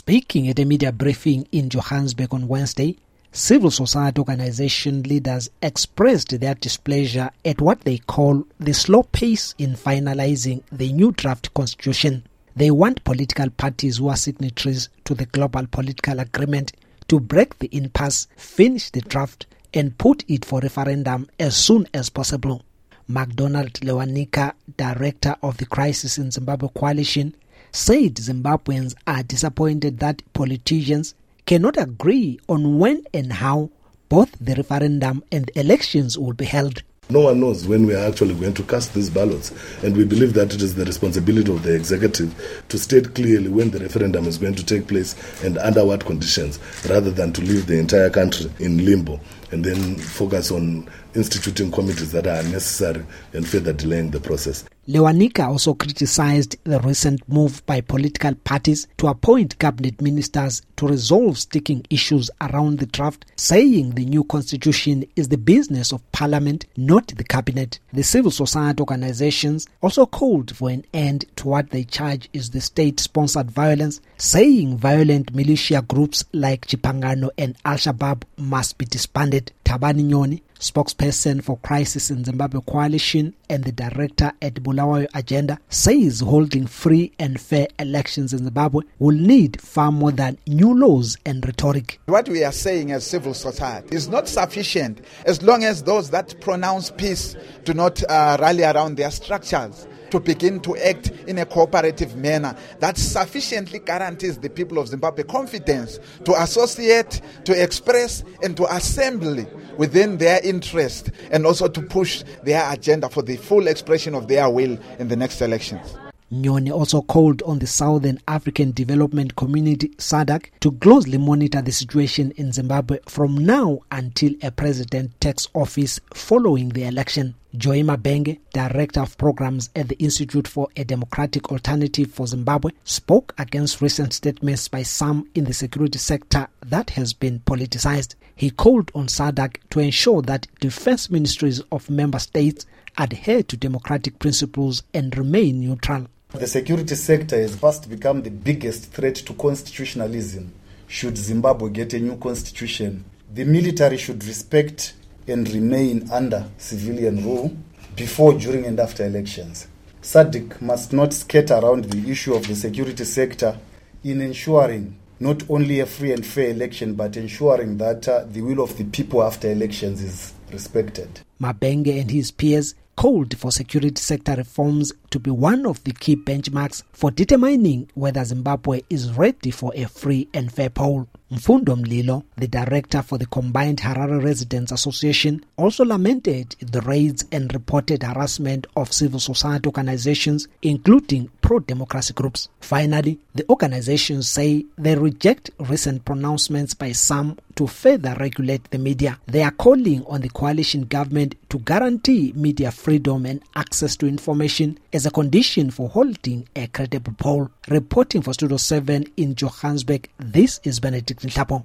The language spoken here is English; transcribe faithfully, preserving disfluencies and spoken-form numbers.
Speaking at a media briefing in Johannesburg on Wednesday, civil society organization leaders expressed their displeasure at what they call the slow pace in finalizing the new draft constitution. They want political parties who are signatories to the global political agreement to break the impasse, finish the draft, and put it for referendum as soon as possible. McDonald Lewanika, director of the Crisis in Zimbabwe Coalition, said Zimbabweans are disappointed that politicians cannot agree on when and how both the referendum and the elections will be held. No one knows when we are actually going to cast these ballots, and we believe that it is the responsibility of the executive to state clearly when the referendum is going to take place and under what conditions, rather than to leave the entire country in limbo and then focus on instituting committees that are unnecessary and further delaying the process. Lewanika also criticized the recent move by political parties to appoint cabinet ministers to resolve sticking issues around the draft, saying the new constitution is the business of parliament, not the cabinet. The civil society organizations also called for an end to what they charge is the state-sponsored violence, saying violent militia groups like Chipangano and Al-Shabaab must be disbanded. Thabani Nyoni, spokesperson for Crisis in Zimbabwe Coalition and the director at Bulawayo Agenda, says holding free and fair elections in Zimbabwe will need far more than new laws and rhetoric. What we are saying as civil society is not sufficient as long as those that pronounce peace do not uh, rally around their structures to begin to act in a cooperative manner that sufficiently guarantees the people of Zimbabwe confidence to associate, to express, and to assemble within their interest, and also to push their agenda for the full expression of their will in the next elections. Nyoni also called on the Southern African Development Community S A D C to closely monitor the situation in Zimbabwe from now until a president takes office following the election. Joy Mabenge, director of programs at the Institute for a Democratic Alternative for Zimbabwe, spoke against recent statements by some in the security sector that has been politicized. He called on S A D C to ensure that defense ministries of member states adhere to democratic principles and remain neutral. The security sector has fast become the biggest threat to constitutionalism. Should Zimbabwe get a new constitution, the military should respect and remain under civilian rule before, during and after elections. S A D C must not skate around the issue of the security sector in ensuring not only a free and fair election, but ensuring that uh, the will of the people after elections is respected. Mabenge and his peers called for security sector reforms to be one of the key benchmarks for determining whether Zimbabwe is ready for a free and fair poll. Mfundo Mlilo, the director for the Combined Harare Residents Association, also lamented the raids and reported harassment of civil society organizations, including pro-democracy groups. Finally, the organizations say they reject recent pronouncements by some to further regulate the media. They are calling on the coalition government to guarantee media freedom and access to information as a condition for holding a credible poll. Reporting for Studio seven in Johannesburg, this is Benedict Nhlapo.